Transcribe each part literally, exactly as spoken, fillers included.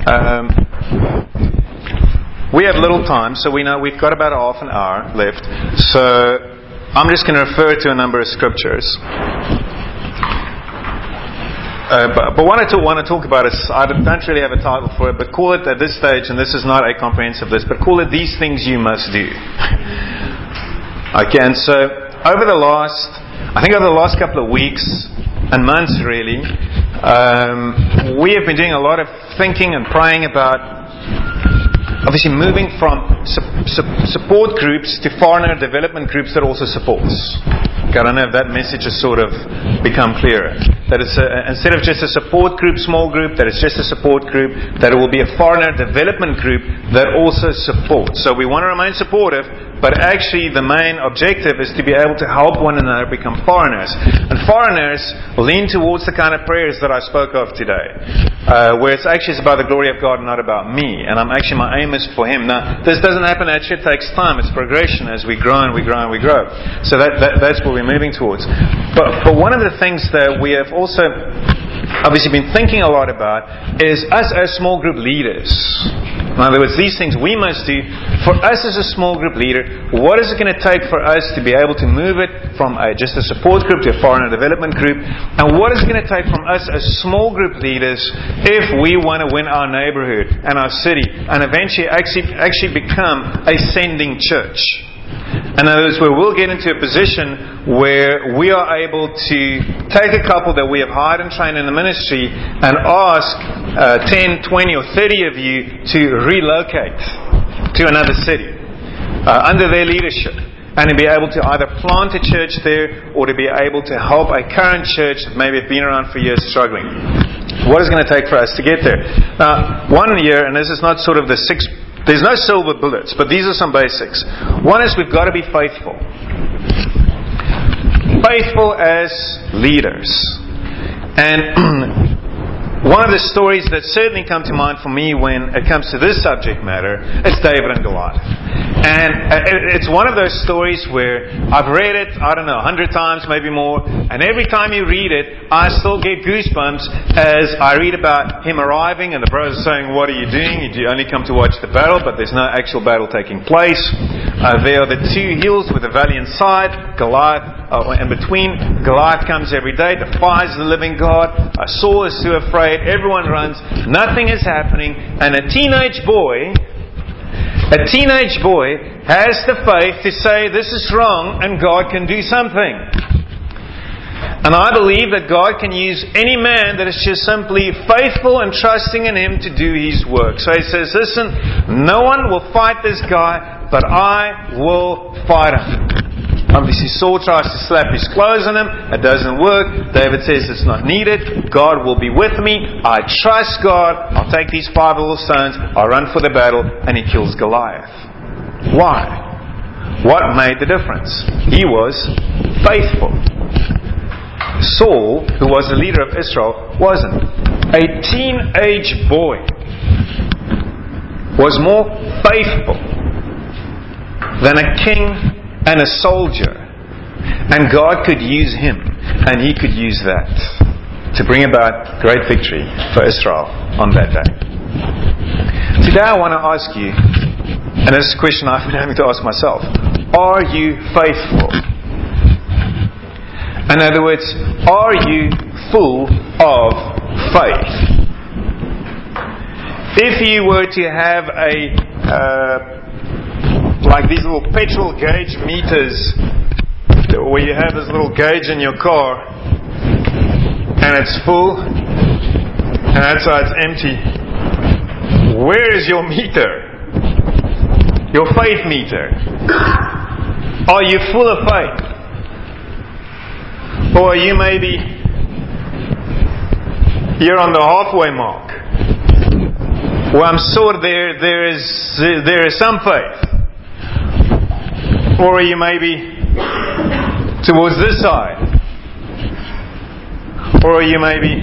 Um, we have little time, so we know we've got about half an hour left. So I'm just going to refer to a number of scriptures. Uh, but, but what I t- want to talk about is, I don't really have a title for it, but call it at this stage, and this is not a comprehensive list, but call it these things you must do. Okay, and so over the last, I think over the last couple of weeks and months really, um, we have been doing a lot of thinking and praying about obviously moving from su- su- support groups to foreigner development groups that also supports. Okay, I don't know if that message has sort of become clearer. That it's a, instead of just a support group, small group, that it's just a support group, that it will be a foreigner development group that also supports. So we want to remain supportive, but actually the main objective is to be able to help one another become foreigners. And foreigners lean towards the kind of prayers that I spoke of today, uh, where it's actually about the glory of God, not about me. And I'm actually, my aim is for Him. Now, this doesn't happen actually, it takes time. It's progression as we grow and we grow and we grow. So that, that that's what we're moving towards. But, but one of the things that we have also obviously been thinking a lot about is us as small group leaders. In other words, these things we must do. For us as a small group leader, what is it going to take for us to be able to move it from a, just a support group to a foreigner development group? And what is it going to take from us as small group leaders if we want to win our neighborhood and our city and eventually actually, actually become a sending church? In other words, where we'll get into a position where we are able to take a couple that we have hired and trained in the ministry and ask uh, ten, twenty or thirty of you to relocate to another city uh, under their leadership, and to be able to either plant a church there or to be able to help a current church that maybe have been around for years struggling. What is it going to take for us to get there? Now, one year, and this is not sort of the six There's no silver bullets, but these are some basics. One is we've got to be faithful. Faithful as leaders. And one of the stories that certainly come to mind for me when it comes to this subject matter is David and Goliath. And it's one of those stories where I've read it, I don't know, a hundred times, maybe more. And every time you read it, I still get goosebumps as I read about him arriving and the brothers saying, "What are you doing? You only come to watch the battle," but there's no actual battle taking place. Uh, there are the two hills with a valley inside. Goliath Uh, in between, Goliath comes every day, defies the living God. Uh, Saul is too afraid. Everyone runs. Nothing is happening. And a teenage boy, a teenage boy has the faith to say this is wrong and God can do something. And I believe that God can use any man that is just simply faithful and trusting in Him to do His work. So He says, listen, no one will fight this guy, but I will fight him. Obviously, Saul tries to slap his clothes on him. It doesn't work. David says it's not needed. God will be with me. I trust God. I'll take these five little stones. I'll run for the battle. And he kills Goliath. Why? What made the difference? He was faithful. Saul, who was the leader of Israel, wasn't. A teenage boy was more faithful than a king and a soldier, and God could use him, and He could use that to bring about great victory for Israel on that day. Today I want to ask you, and this is a question I've been having to ask myself, are you faithful? In other words, are you full of faith? If you were to have a uh, like these little petrol gauge meters where you have this little gauge in your car and it's full and outside it's empty. Where is your meter? Your faith meter. Are you full of faith? Or are you maybe you're on the halfway mark? Well, I'm sure there there is there is some faith. Or are you maybe towards this side? Or are you maybe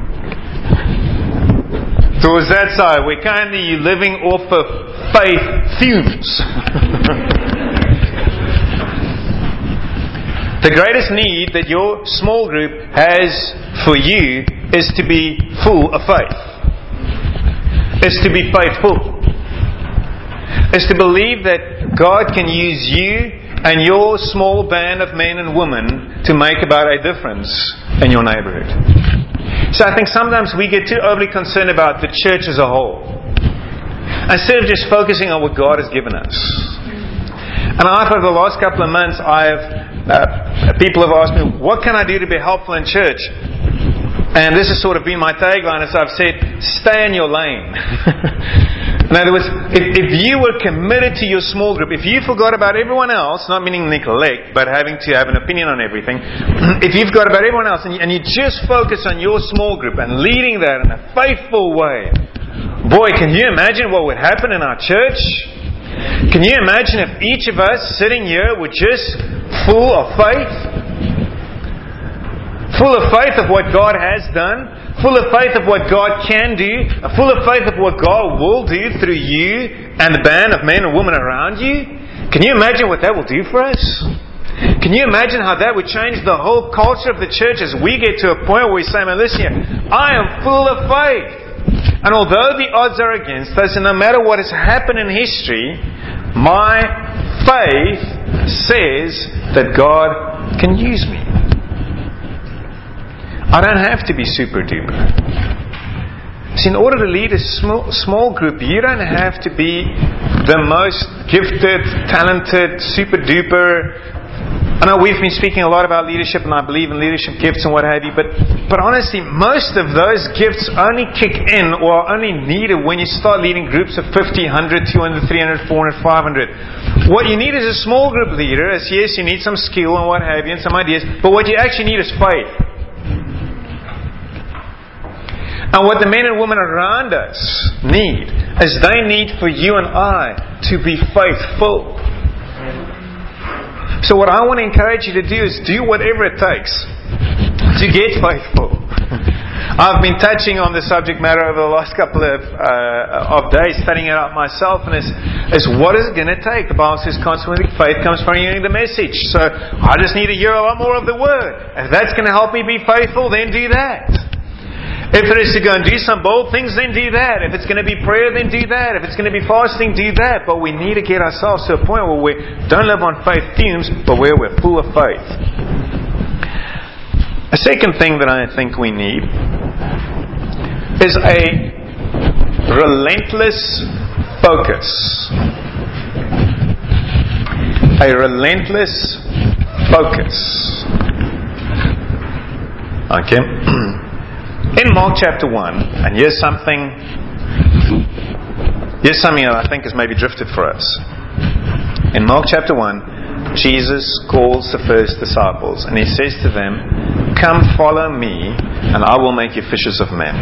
towards that side where kind of you're living off of faith fumes? The greatest need that your small group has for you is to be full of faith. is to be faithful. Is to believe that God can use you and your small band of men and women to make about a difference in your neighborhood. So I think sometimes we get too overly concerned about the church as a whole, instead of just focusing on what God has given us. And I've, over the last couple of months, I've uh, people have asked me, what can I do to be helpful in church? And this has sort of been my tagline, as I've said, stay in your lane. In other words, if, if you were committed to your small group, if you forgot about everyone else, not meaning neglect, but having to have an opinion on everything, if you've got about everyone else and you, and you just focus on your small group and leading that in a faithful way, boy, can you imagine what would happen in our church? Can you imagine if each of us sitting here were just full of faith? Full of faith of what God has done, full of faith of what God can do, full of faith of what God will do through you and the band of men and women around you. Can you imagine what that will do for us? Can you imagine how that would change the whole culture of the church as we get to a point where we say, man, listen here, I am full of faith. And although the odds are against us, and no matter what has happened in history, my faith says that God can use me. I don't have to be super duper. See, in order to lead a small, small group, you don't have to be the most gifted, talented, super duper. I know we've been speaking a lot about leadership, and I believe in leadership gifts and what have you, but, but honestly, most of those gifts only kick in or are only needed when you start leading groups of fifty, one hundred, two hundred, three hundred, four hundred, five hundred. What you need as a small group leader is, yes, you need some skill and what have you and some ideas, but what you actually need is faith. And what the men and women around us need is they need for you and I to be faithful. So what I want to encourage you to do is do whatever it takes to get faithful. I've been touching on the subject matter over the last couple of uh, of days, studying it out myself, and it's, it's what is it going to take? The Bible says consequently faith comes from hearing the message. So I just need to hear a lot more of the Word. If that's going to help me be faithful, then do that. If it is to go and do some bold things, then do that. If it's going to be prayer, then do that. If it's going to be fasting, do that. But we need to get ourselves to a point where we don't live on faith fumes, but where we're full of faith. A second thing that I think we need is a relentless focus. A relentless focus. Okay? In Mark chapter one, and here's something, here's something that I think has maybe drifted for us. In Mark chapter one, Jesus calls the first disciples and He says to them, come follow me and I will make you fishers of men.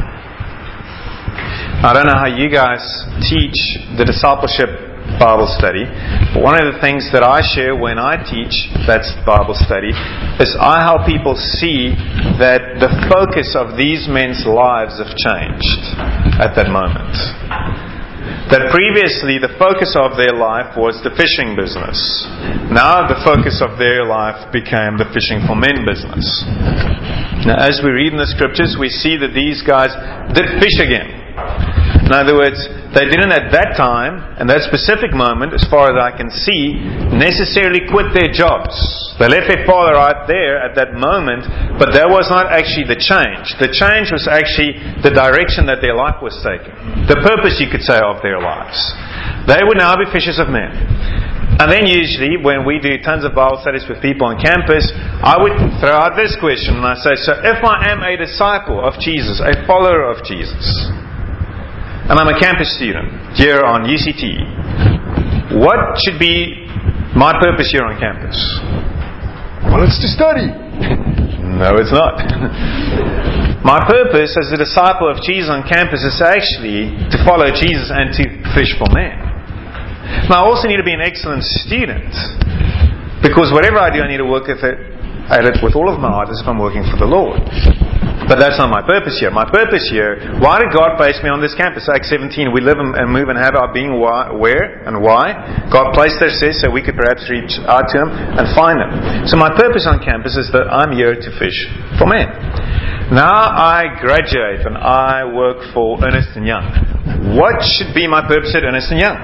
I don't know how you guys teach the discipleship Bible study, but one of the things that I share when I teach that Bible study is I help people see that the focus of these men's lives have changed at that moment. That previously the focus of their life was the fishing business. Now the focus of their life became the fishing for men business. Now as we read in the scriptures, we see that these guys did fish again. In other words, they didn't at that time, and that specific moment, as far as I can see, necessarily quit their jobs. They left their father right there at that moment, but that was not actually the change. The change was actually the direction that their life was taking. The purpose, you could say, of their lives. They would now be fishers of men. And then usually, when we do tons of Bible studies with people on campus, I would throw out this question, and I say, so if I am a disciple of Jesus, a follower of Jesus, and I'm a campus student here on U C T, what should be my purpose here on campus? Well, it's to study. No, it's not. My purpose as a disciple of Jesus on campus is actually to follow Jesus and to fish for men. Now, I also need to be an excellent student, because whatever I do, I need to work at it, at it with all of my heart as if I'm working for the Lord. But that's not my purpose here. My purpose here, why did God place me on this campus? Acts seventeen, we live and move and have our being why, where and why. God placed us there so we could perhaps reach out to Him and find Him. So my purpose on campus is that I'm here to fish for men. Now I graduate and I work for Ernst and Young. what should be my purpose at Ernst and Young?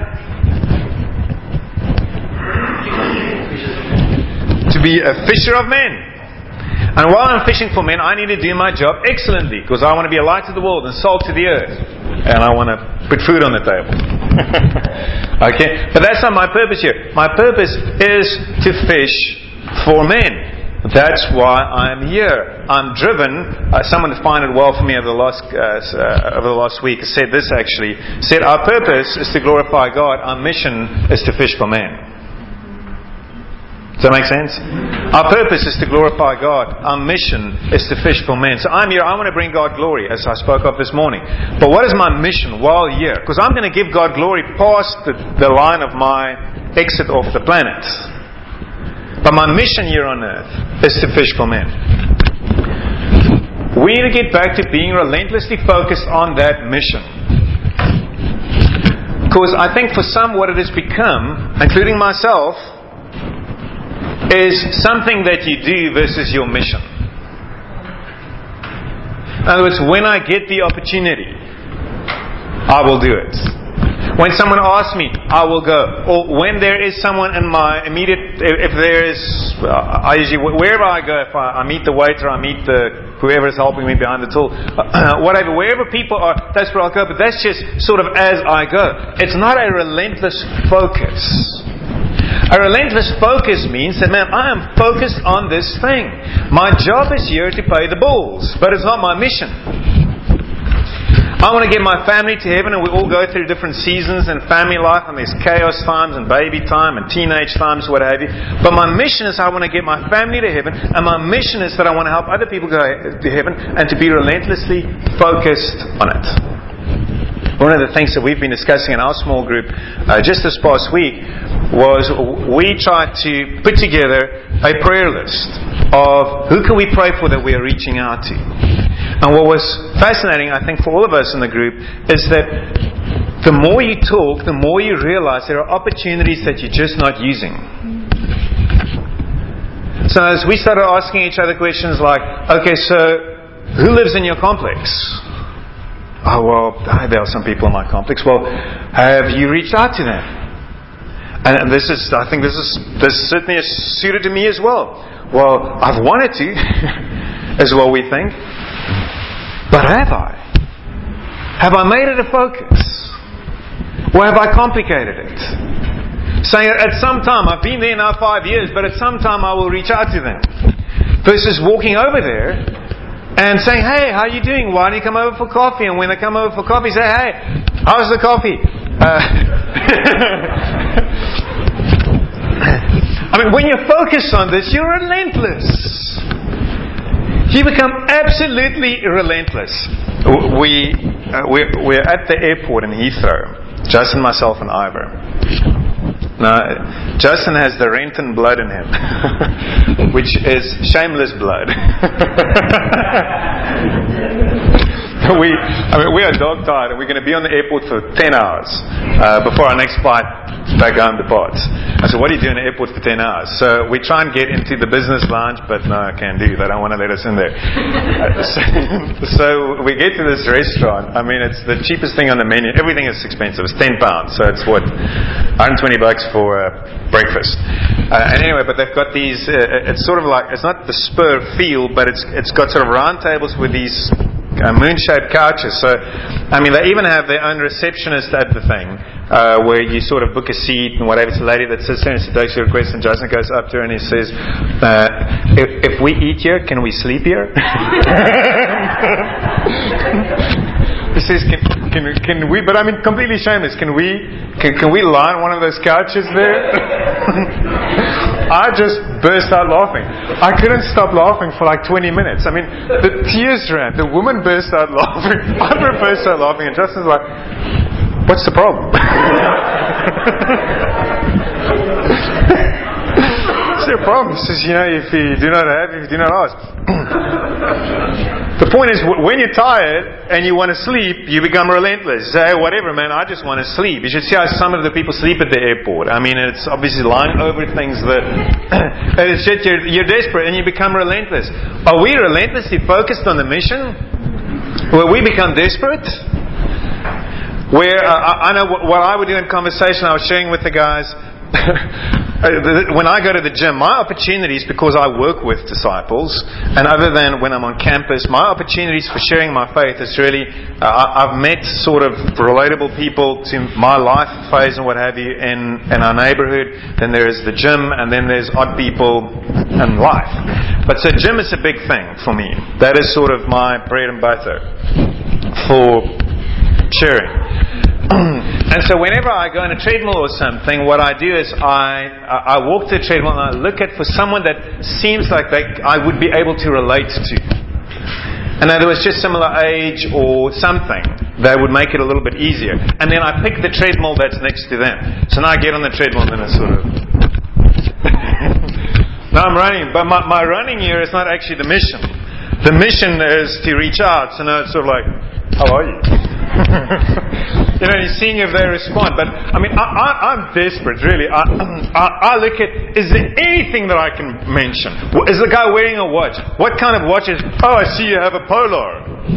To be a fisher of men. And while I'm fishing for men, I need to do my job excellently, because I want to be a light to the world and salt to the earth. And I want to put food on the table. Okay? But that's not my purpose here. My purpose is to fish for men. That's why I'm here. I'm driven. Uh, someone defined it well for me over the last uh, over the last week. Said this actually. Said our purpose is to glorify God. Our mission is to fish for men. Does that make sense? Our purpose is to glorify God. Our mission is to fish for men. So I'm here. I want to bring God glory, as I spoke of this morning. But what is my mission while here? Because I'm going to give God glory past the, the line of my exit off the planet. But my mission here on earth is to fish for men. We need to get back to being relentlessly focused on that mission. Because I think for some what it has become, including myself, is something that you do versus your mission. In other words, when I get the opportunity, I will do it. When someone asks me, I will go. Or when there is someone in my immediate, if there is, I usually, wherever I go, if I, I meet the waiter, I meet the whoever is helping me behind the till, whatever, wherever people are, that's where I'll go. But that's just sort of as I go. It's not a relentless focus. A relentless focus means that, man, I am focused on this thing. My job is here to pay the bills, but it's not my mission. I want to get my family to heaven, and we all go through different seasons in family life, and there's chaos times and baby time and teenage times, what have you. But my mission is I want to get my family to heaven, and my mission is that I want to help other people go to heaven and to be relentlessly focused on it. One of the things that we've been discussing in our small group uh, just this past week was we tried to put together a prayer list of who can we pray for that we are reaching out to. And what was fascinating, I think, for all of us in the group is that the more you talk, the more you realize there are opportunities that you're just not using. So as we started asking each other questions like, okay, so who lives in your complex? Oh, well, there are some people in my complex. Well, have you reached out to them? And this is, I think this is, this certainly is suited to me as well. Well, I've wanted to, is what we think. But have I? Have I made it a focus? Or have I complicated it? Saying at some time, I've been there now five years, but at some time I will reach out to them. Versus walking over there and saying, hey, how are you doing? Why don't you come over for coffee? And when they come over for coffee, say, hey, how's the coffee? Uh, I mean, when you're focused on this, you're relentless. You become absolutely relentless. We, uh, we're, we're at the airport in Heathrow. Justin, myself, and Ivor. Now, Justin has the Renton blood in him, which is shameless blood. we, I mean, we are dog tired, and we're going to be on the airport for ten hours uh, before our next flight back home departs. I said, what do you do in the airport for ten hours? So we try and get into the business lounge, but no, I can't do. They don't want to let us in there. Uh, so, so we get to this restaurant. I mean, it's the cheapest thing on the menu. Everything is expensive. It's ten pounds. So it's what, one hundred twenty bucks for uh, breakfast. Uh, and anyway, but they've got these. Uh, it's sort of like, it's not the spur feel, but it's it's got sort of round tables with these Uh, moon-shaped couches. So, I mean, they even have their own receptionist at the thing, uh, where you sort of book a seat and whatever. It's a lady that sits there and she takes your request, and Justin goes up to her and he says, uh, if, if we eat here, can we sleep here? He says, can, can, can we, but I mean, completely shameless, can we, can, can we lie on one of those couches there? I just burst out laughing. I couldn't stop laughing for like twenty minutes. I mean, the tears ran. The woman burst out laughing. I burst out laughing, and Justin's like, what's the problem? What's your problem? He says, you know, if you do not have, if you do not ask. The point is, when you're tired and you want to sleep, you become relentless. You say, hey, whatever, man, I just want to sleep. You should see how some of the people sleep at the airport. I mean, it's obviously lying over things that it's just, you're, you're desperate and you become relentless. Are we relentlessly focused on the mission? Where we become desperate? Where uh, I know what, what I would do in conversation, I was sharing with the guys, when I go to the gym, my opportunities, because I work with disciples, and other than when I'm on campus, my opportunities for sharing my faith is really, uh, I've met sort of relatable people to my life phase and what have you in, in our neighborhood. Then there's the gym, and then there's odd people in life. But so gym is a big thing for me. That is sort of my bread and butter for sharing. And so whenever I go on a treadmill or something, what I do is I I walk to the treadmill and I look at for someone that seems like they, I would be able to relate to. And now there was just similar age or something that would make it a little bit easier. And then I pick the treadmill that's next to them. So now I get on the treadmill and then I sort of... now I'm running, but my, my running here is not actually the mission. The mission is to reach out. So now it's sort of like, how are you? You know, you're seeing if they respond. But I mean, I, I, I'm desperate, really. I, I, I look at, is there anything that I can mention? Is the guy wearing a watch? What kind of watch is? Oh, I see you have a Polar.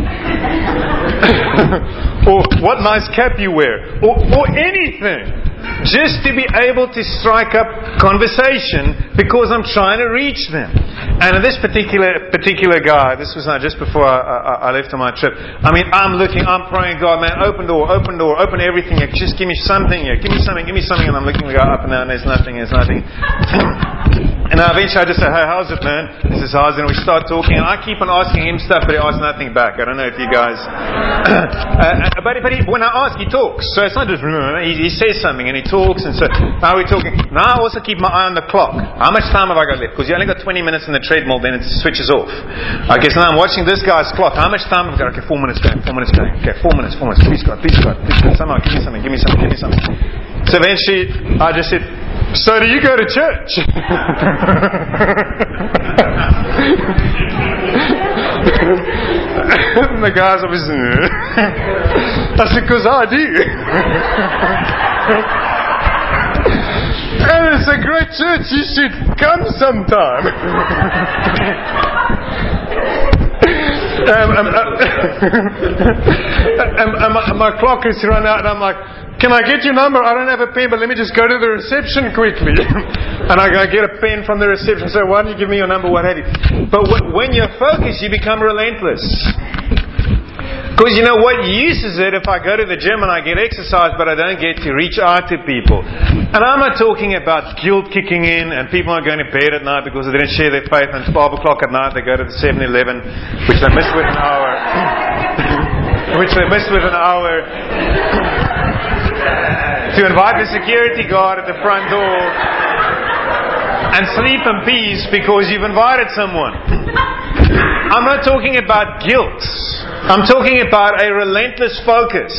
Or what nice cap you wear. Or, or anything. Just to be able to strike up conversation because I'm trying to reach them. And in this particular particular guy, this was not just before I, I, I left on my trip. I mean, I'm looking, I'm praying, God, man, open door, open door, open everything. Just give me something here, give me something, give me something. And I'm looking the guy up and down, there's nothing, there's nothing. And now eventually I just say, hey, how's it, man? He says, how's it? And we start talking. And I keep on asking him stuff, but he asks nothing back. I don't know if you guys... uh, but but he, when I ask, he talks. So it's not just... He, he says something and he talks. And so now we're talking. Now I also keep my eye on the clock. How much time have I got left? Because you only got twenty minutes in the treadmill, then it switches off. Okay, so now I'm watching this guy's clock. How much time have I got? Okay, four minutes going, four minutes going. Okay, four minutes, four minutes. Please God, please God, please God. Somehow give me something, give me something, give me something. So eventually I just said, so do you go to church? And the guy's obviously, I said, because I do. And it's a great church, you should come sometime. um, um, uh, and, and my, my clock has run out and I'm like, can I get your number? I don't have a pen, but let me just go to the reception quickly. And I go get a pen from the reception. So why don't you give me your number, what have you? But when you're focused, you become relentless. Because you know what use is it if I go to the gym and I get exercise, but I don't get to reach out to people? And I'm not talking about guilt kicking in and people are going to bed at night because they didn't share their faith, and it's twelve o'clock at night they go to the seven eleven, which they missed with an hour. which they missed with an hour. To invite the security guard at the front door and sleep in peace because you've invited someone. I'm not talking about guilt. I'm talking about a relentless focus.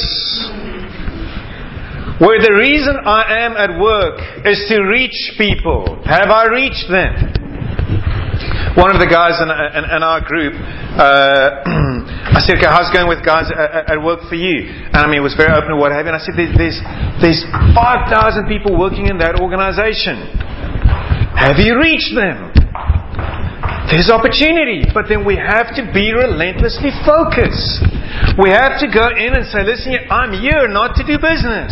Where the reason I am at work is to reach people. Have I reached them? One of the guys in, in, in our group, uh, I said, okay, how's it going with guys at, at work for you? And I mean, it was very open to what have you. And I said, there's, there's, there's five thousand people working in that organization. Have you reached them? There's opportunity, but then we have to be relentlessly focused. We have to go in and say, listen, I'm here not to do business.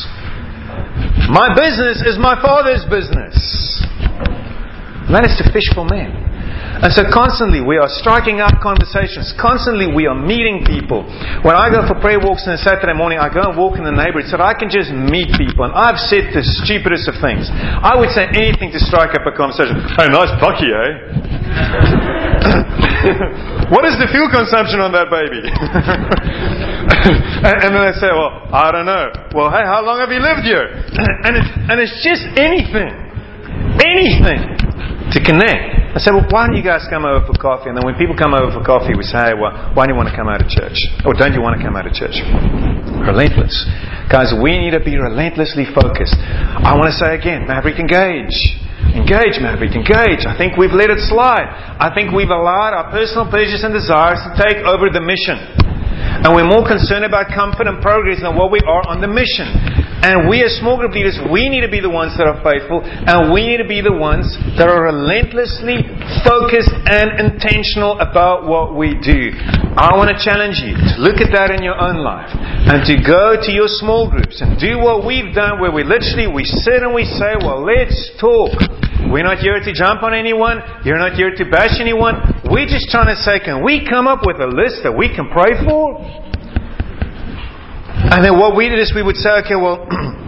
My business is my Father's business. And that is to fish for men. And so constantly we are striking up conversations. Constantly we are meeting people. When I go for prayer walks on a Saturday morning, I go and walk in the neighborhood so that I can just meet people. And I've said the stupidest of things. I would say anything to strike up a conversation. Hey, nice bucky, eh? What is the fuel consumption on that baby? and, and then they say, well, I don't know. Well, hey, how long have you lived here? and, it's, and it's just anything. Anything to connect. I said, well, why don't you guys come over for coffee? And then when people come over for coffee, we say, hey, well, why do you want to come out of church? Or don't you want to come out of church? Relentless. Guys, we need to be relentlessly focused. I want to say again, Maverick, engage. Engage, Maverick, engage. I think we've let it slide. I think we've allowed our personal pleasures and desires to take over the mission. And we're more concerned about comfort and progress than what we are on the mission. And we as small group leaders, we need to be the ones that are faithful, and we need to be the ones that are relentlessly focused and intentional about what we do. I want to challenge you to look at that in your own life and to go to your small groups and do what we've done, where we literally, we sit and we say, well, let's talk. We're not here to jump on anyone. You're not here to bash anyone. We're just trying to say, can we come up with a list that we can pray for? And then what we did is we would say, okay, well,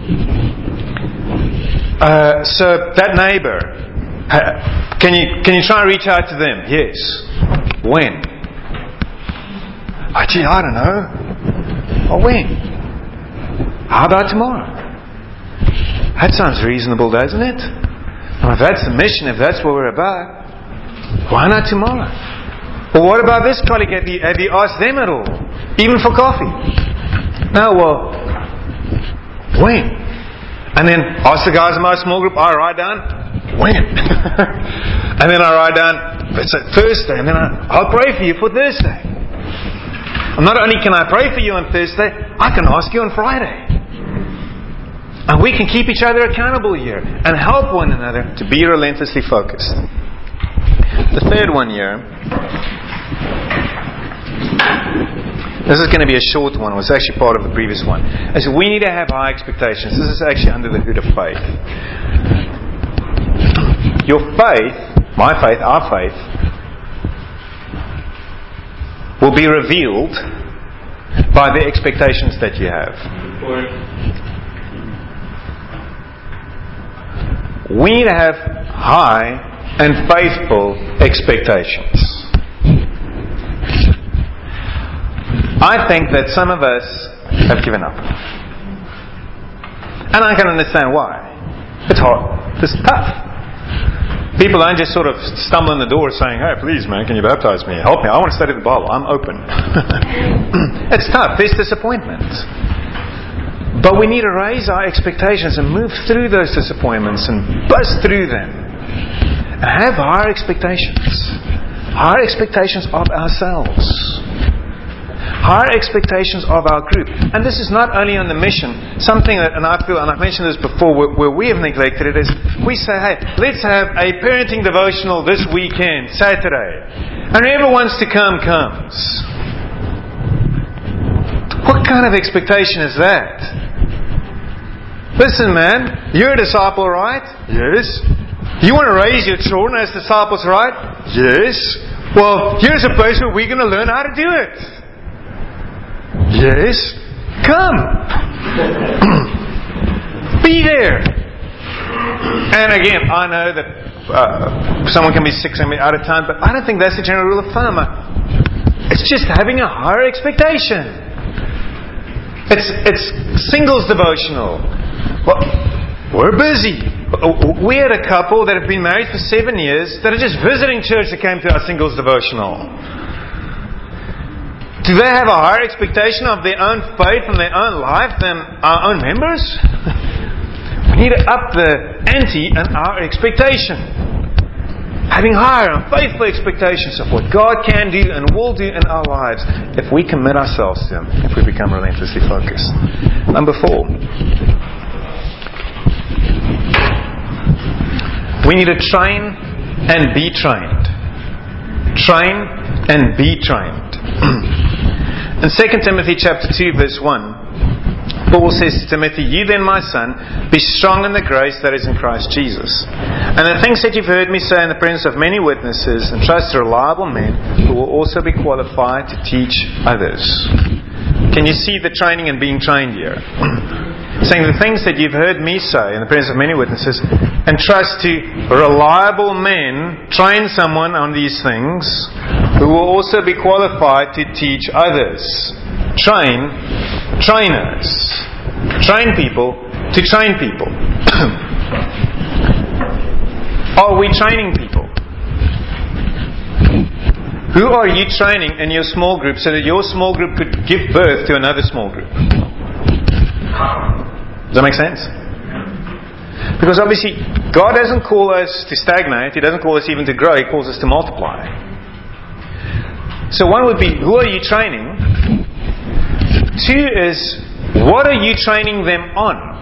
uh, so that neighbor, uh, can you can you try and reach out to them? Yes. When? Oh, gee, I don't know. Well, when? How about tomorrow? That sounds reasonable, doesn't it? Well, if that's the mission, if that's what we're about, why not tomorrow? Well, what about this colleague? Have you, have you asked them at all? Even for coffee? No, well, when? And then ask the guys in my small group, I write down, when? And then I write down, it's a Thursday, and then I, I'll pray for you for Thursday. And not only can I pray for you on Thursday, I can ask you on Friday. And we can keep each other accountable here and help one another to be relentlessly focused. The third one here, this is going to be a short one. It was actually part of the previous one. Is we need to have high expectations. This is actually under the hood of faith. Your faith, my faith, our faith, will be revealed by the expectations that you have. We need to have high and faithful expectations. I think that some of us have given up. And I can understand why. It's hard. It's tough. People don't just sort of stumble in the door saying, hey, please man, can you baptize me? Help me. I want to study the Bible. I'm open. It's tough. There's disappointment. But we need to raise our expectations and move through those disappointments and bust through them. And have higher expectations. Higher expectations of ourselves. Higher expectations of our group. And this is not only on the mission. Something that, and I feel, and I've mentioned this before, where, where we have neglected it, is we say, hey, let's have a parenting devotional this weekend, Saturday. And whoever wants to come, comes. What kind of expectation is that? Listen, man, you're a disciple, right? Yes. You want to raise your children as disciples, right? Yes. Well, here's a place where we're going to learn how to do it. Yes. Come. Be there. And again, I know that uh, someone can be sick and be out of time, but I don't think that's the general rule of thumb. It's just having a higher expectation. It's it's singles devotional. Well, we're busy. We had a couple that have been married for seven years that are just visiting church that came to our singles devotional. Do they have a higher expectation of their own faith and their own life than our own members? We need to up the ante and our expectation. Having higher and faithful expectations of what God can do and will do in our lives if we commit ourselves to Him, if we become relentlessly focused. Number four. We need to train and be trained. Train and be trained. In Second Timothy chapter two verse one, Paul says to Timothy, you then, my son, be strong in the grace that is in Christ Jesus. And the things that you've heard me say in the presence of many witnesses, entrust to reliable men who will also be qualified to teach others. Can you see the training and being trained here? Saying the things that you've heard me say in the presence of many witnesses, entrust to reliable men, train someone on these things, who will also be qualified to teach others. Train trainers. Train people to train people. Are we training people? Who are you training in your small group so that your small group could give birth to another small group? Does that make sense? Because obviously, God doesn't call us to stagnate. He doesn't call us even to grow. He calls us to multiply. So one would be, who are you training Two is, what are you training them on?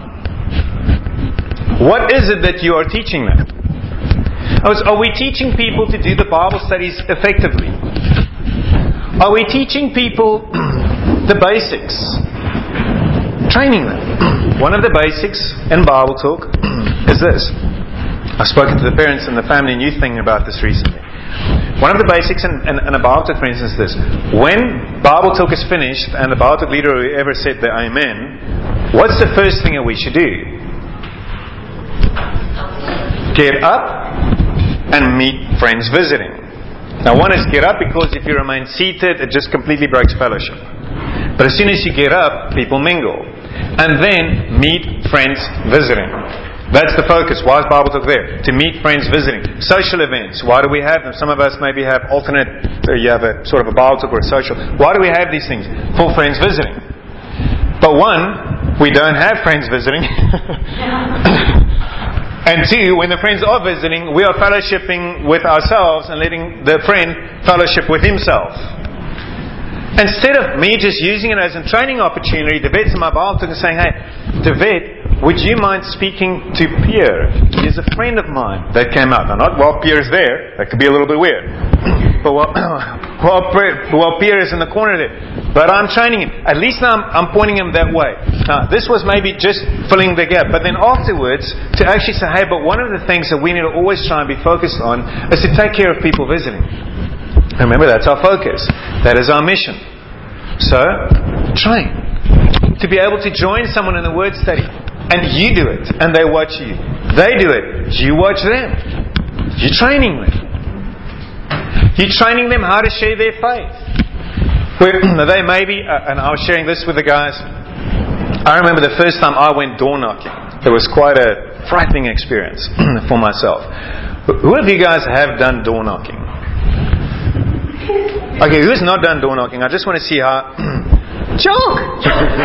What is it that you are teaching them? Are we teaching people to do the Bible studies effectively? Are we teaching people the basics? Training them. One of the basics in Bible talk is this. I've spoken to the parents and the family and youth thing about this recently. One of the basics in, in, in a Bible talk, for instance, is this. When Bible talk is finished and the Bible talk leader or whoever said the Amen, what's the first thing that we should do? Get up and meet friends visiting. Now, one is get up because if you remain seated, it just completely breaks fellowship. But as soon as you get up, people mingle. And then meet friends visiting. That's the focus. Why is Bible talk there? To meet friends visiting. Social events. Why do we have them? Some of us maybe have alternate, uh, you have a sort of a Bible talk or a social. Why do we have these things? For friends visiting. But one, we don't have friends visiting. And two, when the friends are visiting, we are fellowshipping with ourselves and letting the friend fellowship with himself. Instead of me just using it as a training opportunity, David's in my Bible talk and saying, hey, David, would you mind speaking to Pierre? He is a friend of mine that came out. Now, not while Pierre's there. That could be a little bit weird. But while, while, while Pierre is in the corner there. But I'm training him. At least now I'm, I'm pointing him that way. Now, this was maybe just filling the gap. But then afterwards, to actually say, hey, but one of the things that we need to always try and be focused on is to take care of people visiting. Remember, that's our focus. That is our mission. So, train. To be able to join someone in the Word study. And you do it. And they watch you. They do it. You watch them. You're training them. You're training them how to share their faith. Where they maybe, uh, and I was sharing this with the guys. I remember the first time I went door knocking. It was quite a frightening experience for myself. Who of you guys have done door knocking? Okay, who's not done door knocking? I just want to see how... Joke!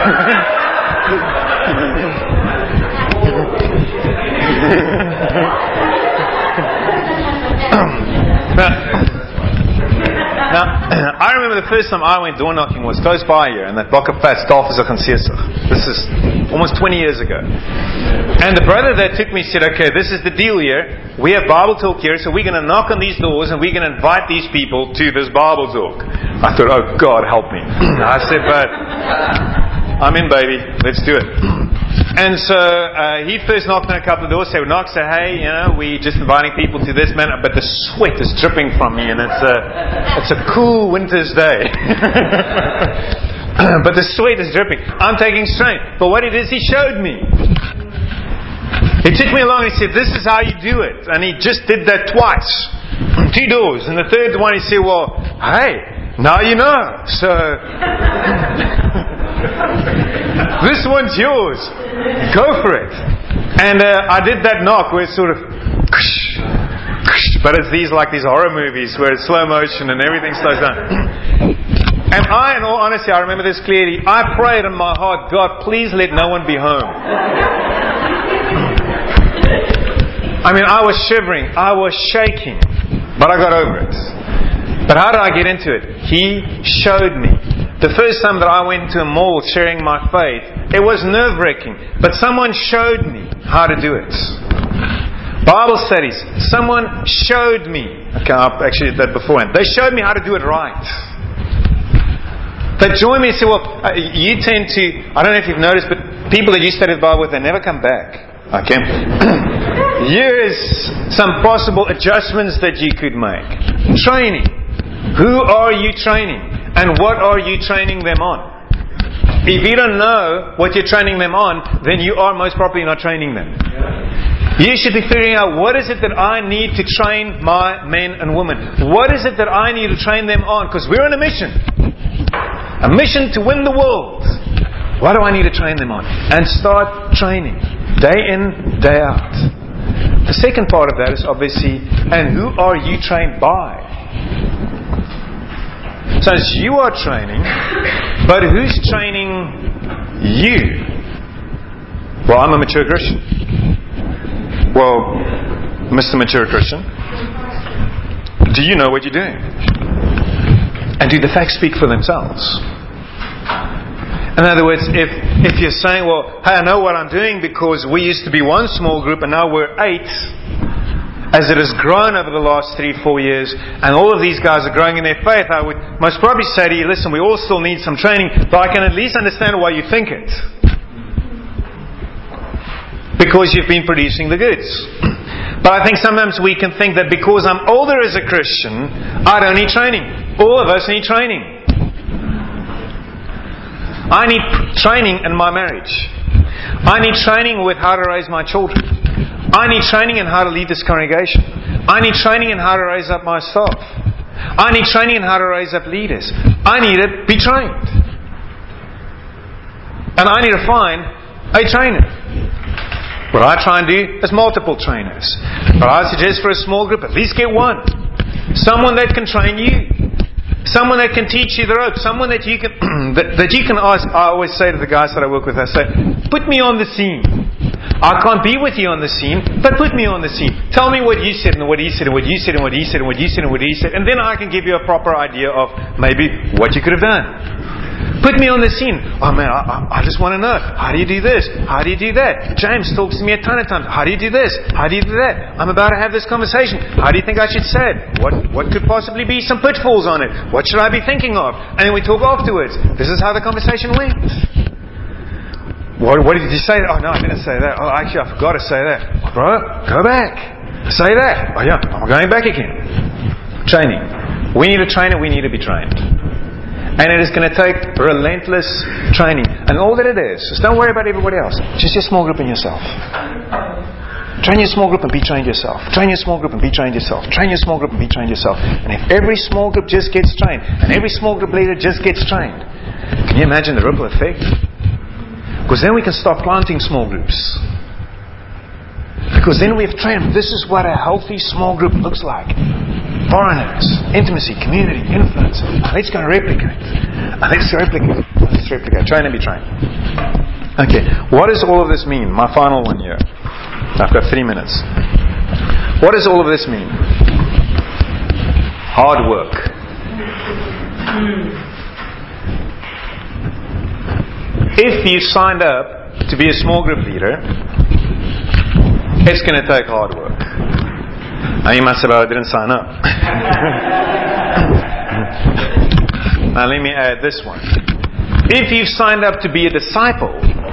Now, I remember the first time I went door knocking was close by here in that block of flats, Dalfisach. This is almost twenty years ago. And the brother that took me said, okay, this is the deal here. We have Bible talk here, so we're going to knock on these doors and we're going to invite these people to this Bible talk. I thought, oh God, help me. I said, but I'm in, baby. Let's do it. And so uh, he first knocked on a couple of doors. So knock, say, hey, you know, we're just inviting people to this man. But the sweat is dripping from me, and it's a it's a cool winter's day. But the sweat is dripping. I'm taking strain. But what it is, he showed me. He took me along. He said, "This is how you do it." And he just did that twice, two doors. And the third one, he said, "Well, hey, now you know. So." This one's yours. Go for it. And uh, I did that knock where it's sort of, but it's these like these horror movies where it's slow motion and everything slows down. And I, in all honesty, I remember this clearly. I prayed in my heart, God, please let no one be home. I mean, I was shivering, I was shaking, but I got over it. But how did I get into it? He showed me. The first time that I went to a mall sharing my faith, it was nerve-wracking. But someone showed me how to do it. Bible studies, someone showed me. Okay, I actually did that beforehand. They showed me how to do it right. They joined me and said, well, you tend to, I don't know if you've noticed, but people that you study the Bible with, they never come back. Okay? Here's some possible adjustments that you could make. Training. Who are you training? And what are you training them on? If you don't know what you're training them on, then you are most probably not training them. You should be figuring out, what is it that I need to train my men and women? What is it that I need to train them on? Because we're on a mission. A mission to win the world. What do I need to train them on? And start training. Day in, day out. The second part of that is obviously, and who are you trained by? So as you are training, but who's training you? Well, I'm a mature Christian. Well, Mister Mature Christian, do you know what you're doing? And do the facts speak for themselves? In other words, if, if you're saying, well, hey, I know what I'm doing because we used to be one small group and now we're eight, as it has grown over the last three, four years, and all of these guys are growing in their faith, I would most probably say to you, listen, we all still need some training, but I can at least understand why you think it. Because you've been producing the goods. But I think sometimes we can think that because I'm older as a Christian, I don't need training. All of us need training. I need training in my marriage. I need training with how to raise my children. I need training in how to lead this congregation. I need training in how to raise up my staff. I need training in how to raise up leaders. I need to be trained. And I need to find a trainer. What I try and do is multiple trainers. But I suggest for a small group, at least get one. Someone that can train you. Someone that can teach you the ropes. Someone that you can that, that you can ask. I always say to the guys that I work with, I say, put me on the scene. I can't be with you on the scene, but put me on the scene. Tell me what you said and what he said and what you said and what he said and what you said and what he said. And then I can give you a proper idea of maybe what you could have done. Put me on the scene. Oh man, I, I just want to know. How do you do this? How do you do that? James talks to me a ton of times. How do you do this? How do you do that? I'm about to have this conversation. How do you think I should say it? What, what could possibly be some pitfalls on it? What should I be thinking of? And then we talk afterwards. This is how the conversation went. What, what did you say? Oh no, I didn't say that. Oh, actually I forgot to say that. Bro, go back. Say that. Oh yeah, I'm going back again. Training. We need a trainer. We need to be trained. And it is going to take relentless training. And all that it is, is don't worry about everybody else. Just your small group and yourself. Train your small group and be trained yourself. Train your small group and be trained yourself. Train your small group and be trained yourself. And if every small group just gets trained, and every small group leader just gets trained, can you imagine the ripple effect? Because then we can start planting small groups. Because then we've trained. This is what a healthy small group looks like. Foreigners, intimacy, community, influence. Let's go replicate. Let's replicate. Let's replicate. Train and be trained. Okay. What does all of this mean? My final one here. I've got three minutes. What does all of this mean? Hard work. If you signed up to be a small group leader, it's going to take hard work. Now you must say, well, I didn't sign up. Now let me add this one. If you've signed up to be a disciple,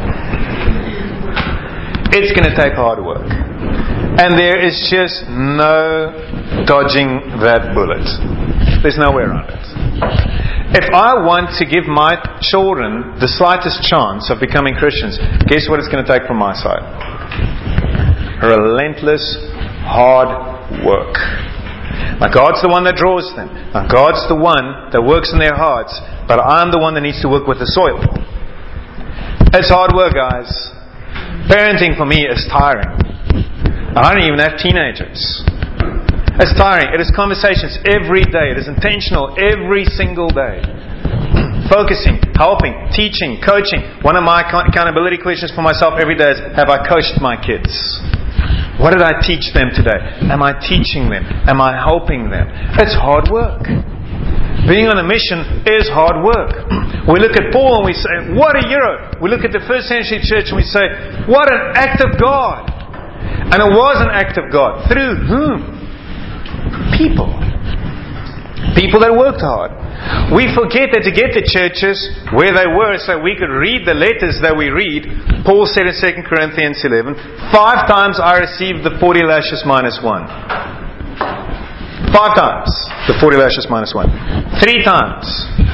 it's going to take hard work. And there is just no dodging that bullet. There's no way around it. If I want to give my children the slightest chance of becoming Christians, guess what it's going to take from my side? Relentless, hard work. Now God's the one that draws them. Now God's the one that works in their hearts, but I'm the one that needs to work with the soil. It's hard work, guys. Parenting for me is tiring. I don't even have teenagers. It's tiring. It is conversations every day. It is intentional every single day. Focusing, helping, teaching, coaching. One of my accountability questions for myself every day is, have I coached my kids? What did I teach them today? Am I teaching them? Am I helping them? It's hard work. Being on a mission is hard work. We look at Paul and we say, what a hero. We look at the first century church and we say, what an act of God. And it was an act of God. Through whom? People. People that worked hard. We forget that to get the churches where they were so we could read the letters that we read, Paul said in Second Corinthians eleven, five times I received the forty lashes minus one. Five times the forty lashes minus one. Three times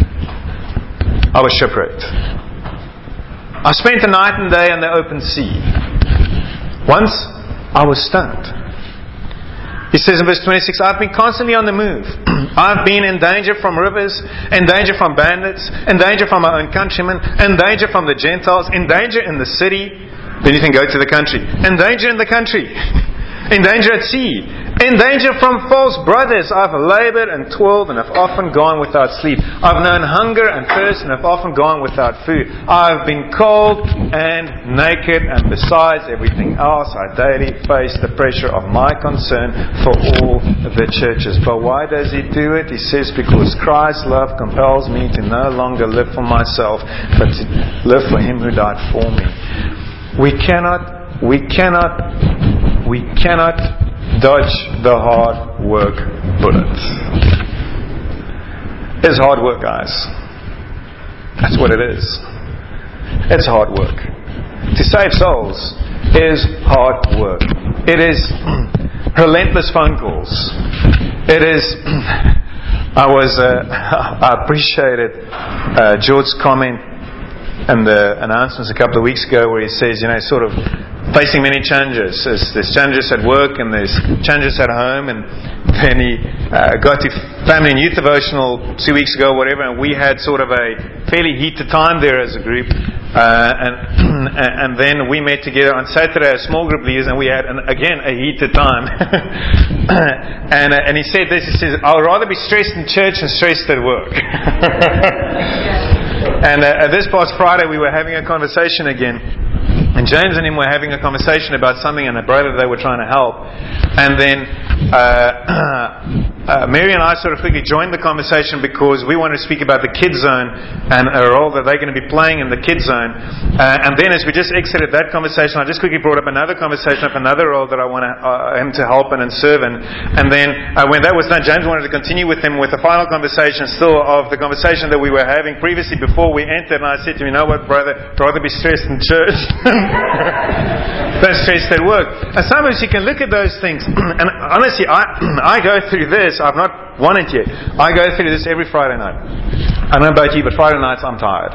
I was shipwrecked. I spent a night and day on the open sea. Once I was stunned. He says in verse twenty-six, I've been constantly on the move. I've been in danger from rivers, in danger from bandits, in danger from my own countrymen, in danger from the Gentiles, in danger in the city. Then you can go to the country. In danger in the country. In danger at sea. In danger from false brothers, I've labored and toiled and have often gone without sleep. I've known hunger and thirst and have often gone without food. I've been cold and naked, and besides everything else, I daily face the pressure of my concern for all the churches. But why does he do it? He says, because Christ's love compels me to no longer live for myself, but to live for Him who died for me. We cannot, we cannot, we cannot dodge the hard work bullet. It's hard work, guys. That's what it is. It's hard work. To save souls is hard work. It is relentless phone calls. It is. I was. Uh, I appreciated uh, George's comment and the announcements a couple of weeks ago, where he says, you know, sort of facing many challenges. There's, there's challenges at work and there's challenges at home. And then he uh, got to family and youth devotional two weeks ago, whatever, and we had sort of a fairly heated time there as a group. Uh, and and then we met together on Saturday as small group leaders, and we had an, again a heated time. and uh, and he said this. He says, "I'll rather be stressed in church than stressed at work." And uh, at this past Friday, we were having a conversation again. And James and him were having a conversation about something, and a brother they were trying to help. And then uh, uh, Mary and I sort of quickly joined the conversation because we wanted to speak about the kids zone and a role that they're going to be playing in the kids zone. Uh, and then as we just exited that conversation, I just quickly brought up another conversation of another role that I want uh, him to help and serve in. And then uh, when that was done, James wanted to continue with him with the final conversation still of the conversation that we were having previously before we entered. And I said to him, you know what, brother, I'd rather be stressed in church than stressed at work. And sometimes you can look at those things, and honestly, I I go through this. I've not won it yet. I go through this every Friday night. I don't know about you, but Friday nights I'm tired.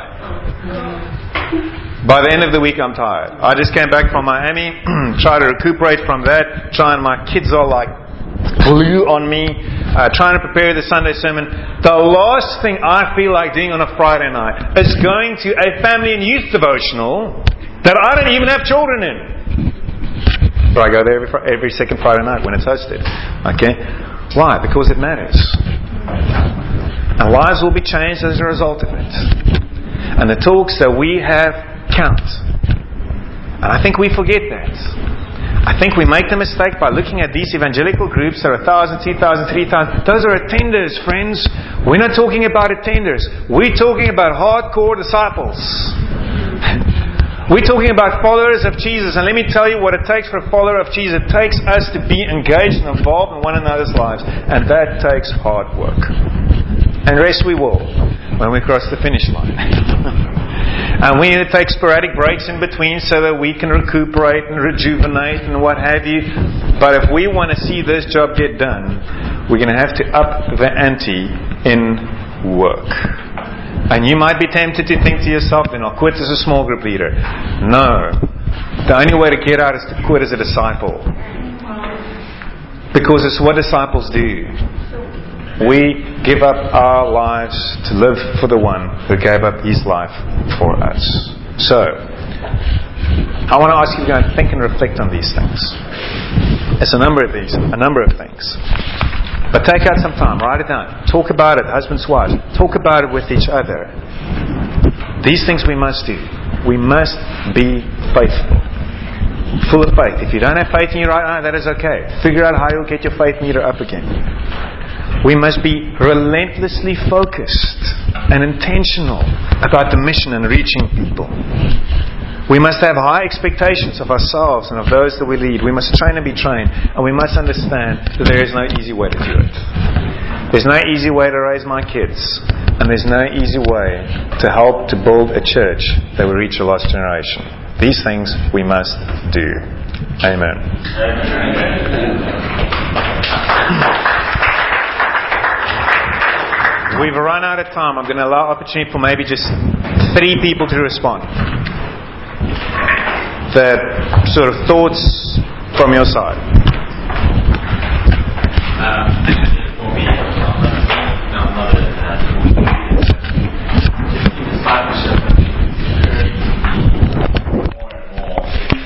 By the end of the week, I'm tired. I just came back from Miami, try to recuperate from that. Trying, my kids are like glue on me. Uh, trying to prepare the Sunday sermon. The last thing I feel like doing on a Friday night is going to a family and youth devotional that I don't even have children in. But I go there every, every second Friday night when it's hosted. Okay? Why? Because it matters. And lives will be changed as a result of it. And the talks that we have count. And I think we forget that. I think we make the mistake by looking at these evangelical groups that are one thousand, two thousand, three thousand. Those are attenders, friends. We're not talking about attenders. We're talking about hardcore disciples. We're talking about followers of Jesus. And let me tell you what it takes for a follower of Jesus. It takes us to be engaged and involved in one another's lives. And that takes hard work. And rest we will when we cross the finish line. And we need to take sporadic breaks in between so that we can recuperate and rejuvenate and what have you. But if we want to see this job get done, we're going to have to up the ante in work. And you might be tempted to think to yourself, then I'll quit as a small group leader. No. The only way to get out is to quit as a disciple. Because it's what disciples do. We give up our lives to live for the one who gave up his life for us. So, I want to ask you to go and think and reflect on these things. It's a number of these, a number of things. But take out some time, write it down. Talk about it, husbands, wives. Talk about it with each other. These things we must do. We must be faithful. Full of faith. If you don't have faith in you right now, that is okay. Figure out how you'll get your faith meter up again. We must be relentlessly focused and intentional about the mission and reaching people. We must have high expectations of ourselves and of those that we lead. We must train and be trained. And we must understand that there is no easy way to do it. There's no easy way to raise my kids. And there's no easy way to help to build a church that will reach a lost generation. These things we must do. Amen. We've run out of time. I'm going to allow opportunity for maybe just three people to respond. The sort of thoughts from your side. Um,